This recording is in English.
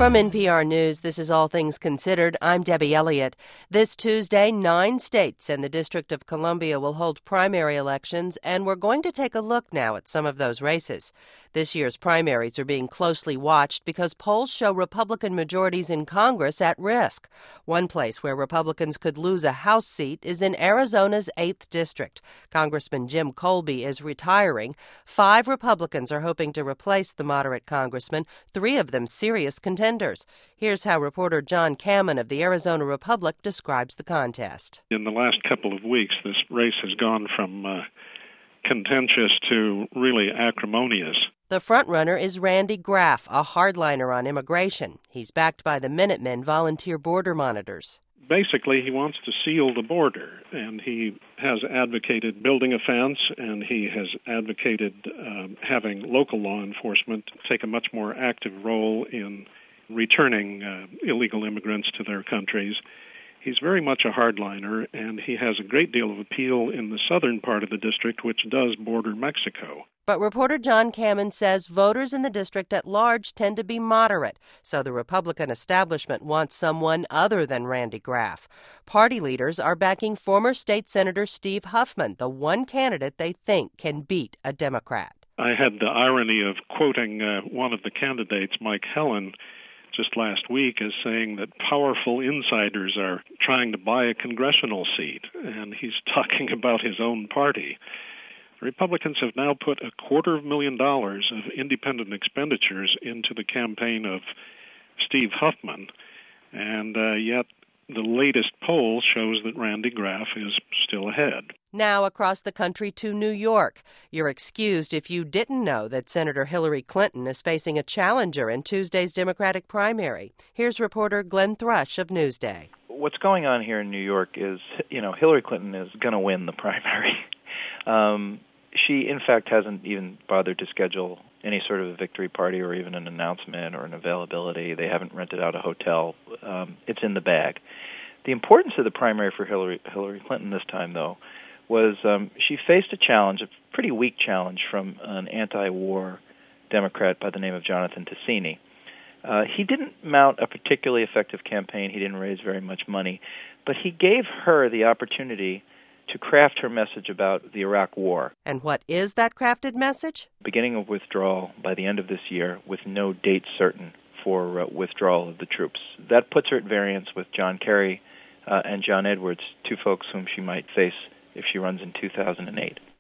From NPR News, this is All Things Considered. I'm Debbie Elliott. This Tuesday, 9 states and the District of Columbia will hold primary elections, and we're going to take a look now at some of those races. This year's primaries are being closely watched because polls show Republican majorities in Congress at risk. One place where Republicans could lose a House seat is in Arizona's 8th District. Congressman Jim Colby is retiring. 5 Republicans are hoping to replace the moderate congressman, 3 of them serious contenders. Here's how reporter John Kamen of the Arizona Republic describes the contest. In the last couple of weeks, this race has gone from contentious to really acrimonious. The frontrunner is Randy Graff, a hardliner on immigration. He's backed by the Minutemen Volunteer Border Monitors. Basically, he wants to seal the border, and he has advocated building a fence, and he has advocated having local law enforcement take a much more active role in returning illegal immigrants to their countries. He's very much a hardliner, and he has a great deal of appeal in the southern part of the district, which does border Mexico. But reporter John Kamen says voters in the district at large tend to be moderate, so the Republican establishment wants someone other than Randy Graff. Party leaders are backing former state Senator Steve Huffman, the one candidate they think can beat a Democrat. I had the irony of quoting one of the candidates, Mike Helen, just last week, as saying that powerful insiders are trying to buy a congressional seat, and he's talking about his own party. The Republicans have now put $250,000 of independent expenditures into the campaign of Steve Huffman, and yet the latest poll shows that Randy Graff is still ahead. Now across the country to New York. You're excused if you didn't know that Senator Hillary Clinton is facing a challenger in Tuesday's Democratic primary. Here's reporter Glenn Thrush of Newsday. What's going on here in New York is, Hillary Clinton is going to win the primary. She, in fact, hasn't even bothered to schedule any sort of a victory party or even an announcement or an availability. They haven't rented out a hotel. It's in the bag. The importance of the primary for Hillary Clinton this time, though, was she faced a challenge, a pretty weak challenge, from an anti-war Democrat by the name of Jonathan Tasini. He didn't mount a particularly effective campaign. He didn't raise very much money. But he gave her the opportunity to craft her message about the Iraq War. And what is that crafted message? Beginning of withdrawal by the end of this year with no date certain for withdrawal of the troops. That puts her at variance with John Kerry and John Edwards, 2 folks whom she might face if she runs in 2008.